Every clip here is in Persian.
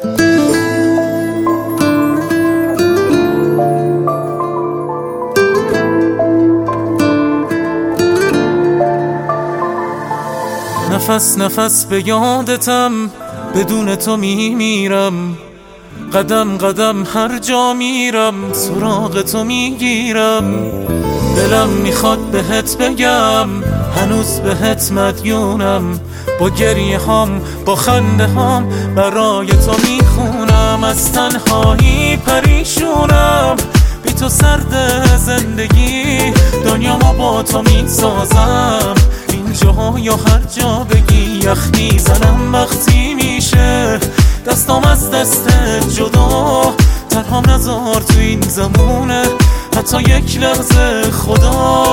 نفس نفس به یادتم، بدون تو میمیرم. قدم قدم هر جا میرم سراغ تو میگیرم. دلم میخواد بهت بگم هنوز بهت مدیونم. با گریه هام با خنده هام برای تو میخونم. از تنهایی پریشونم، بی تو سرد زندگی دنیامو با تو میسازم. اینجا یا هر جا بگی یخ میزنم وقتی میشه دستام از دستت جدا. تنها نذار تو این زمونه حتی یک لحظه خدا.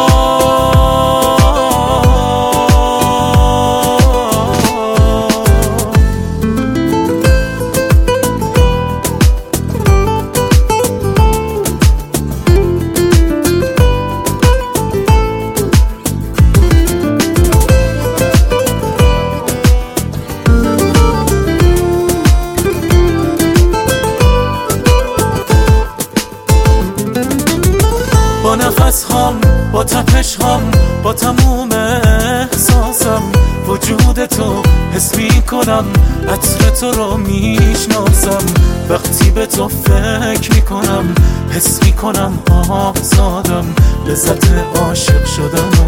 با نفس هام با تپش هام با تموم احساسم وجود تو حس می کنم. عطر تو رو میشناسم وقتی به تو فکر می کنم. حس می کنم آزادم، لذت عاشق شدن و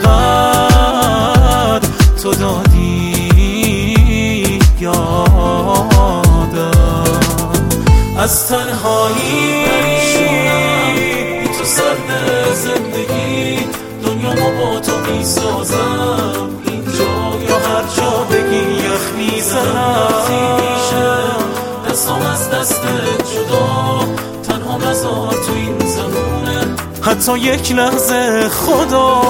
فقط تو دادی یادم. از تنهایی سرد زندگی دنیامو با تو میسازم. اینجا یا هر جا بگی یخ میزنم. دستام از دست جدا تنها نذار تو این زمونه حتی یک لحظه خدا.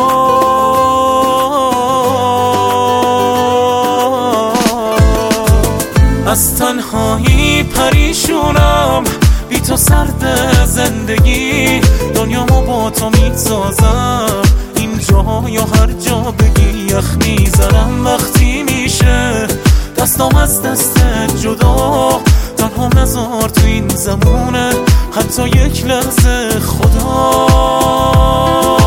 از تنهایی پریشونم، بی تو سرد زندگی دنیامو با تو میسازم. اینجا یا هر جا بگی یخ میزنم وقتی میشه دستام از دست جدا. تنها نذار تو این زمونه حتی یک لحظه خدا.